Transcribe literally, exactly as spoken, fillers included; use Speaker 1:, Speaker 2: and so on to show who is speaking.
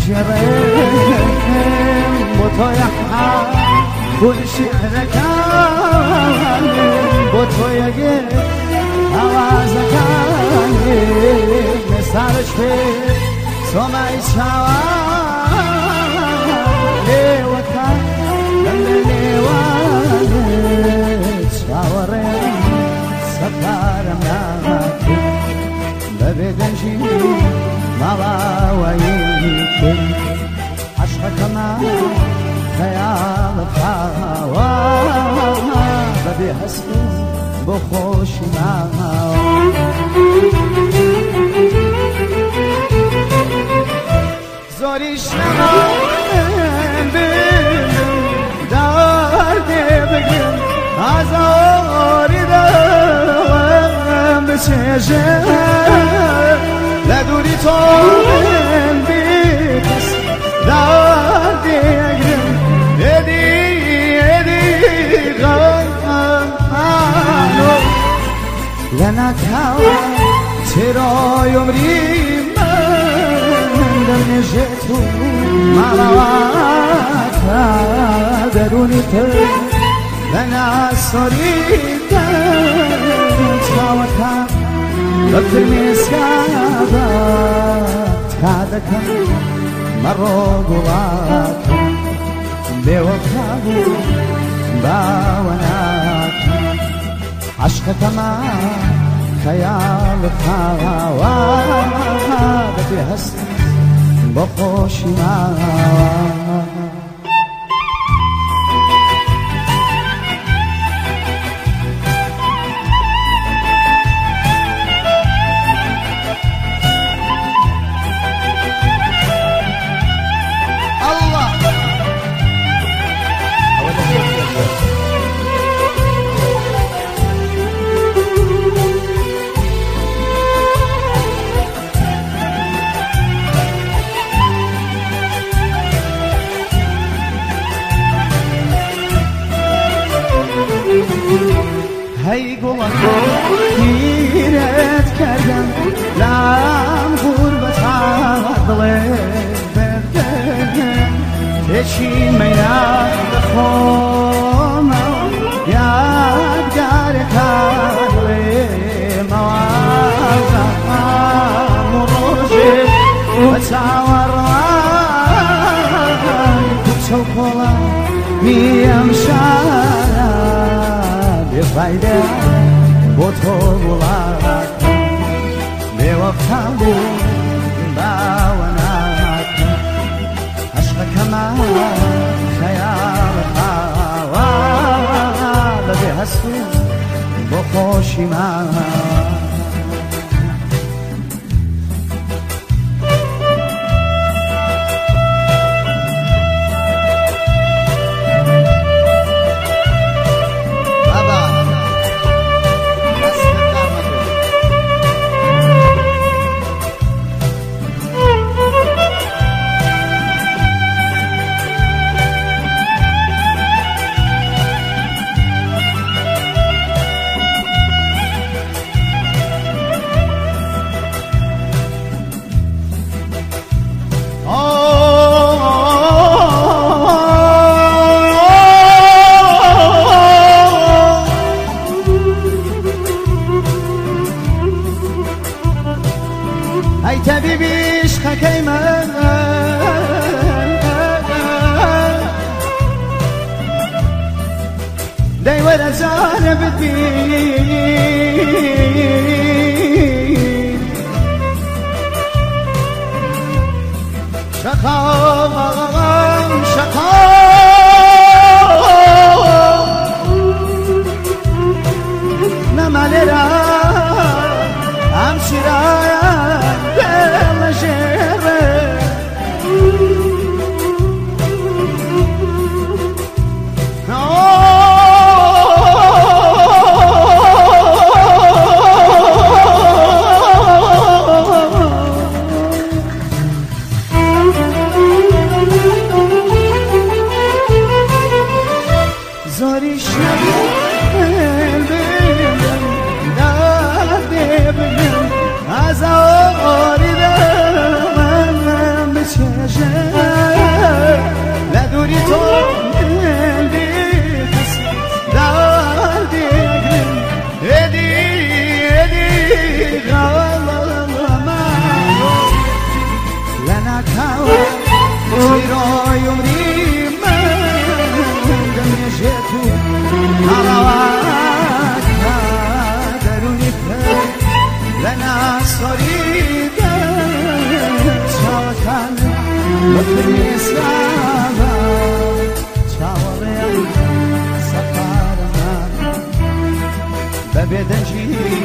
Speaker 1: جريم بوتو يحا كل شعرك بوتو يجي هوازك مسارش في سمعي شوا ليوكا لليوان شاورين سفار ملاكي ببدنجي مالا ويمكن عشقك ما خيال بخاوا ببي حسبي بخوشي معاوا زوريش نمان بيلم داردي بقيم عزاري دوام بسيجم لدوري طول بيكس داردي اقرم يدي يدي غامانو لنا كاوا ترى يمري نجيتو مراتا دروني تر لنا صريتا تاوكا بكر مسكابا تكادكا مرو قواكا بيوكابو باوناكا عشقك ما خيال خاوا بكي هستي بخوشی معاوا هی گوان گیرت کردم لام غربت عدله بردم تشین میاد خونم یادگار کارلی موازم روزی بتاورای کچو کولا میم شارا بفایده بوتو بولاک بوفابو باوناک عشقك ما خيال خاوا لبي هسو بخوشي معاك ای طبیبی عشقکی من دیور ازار بدبین شقام شقام نمالی را همشیرایم دل شیره وفرني سلامة شاوري سفارنا ببيدنجي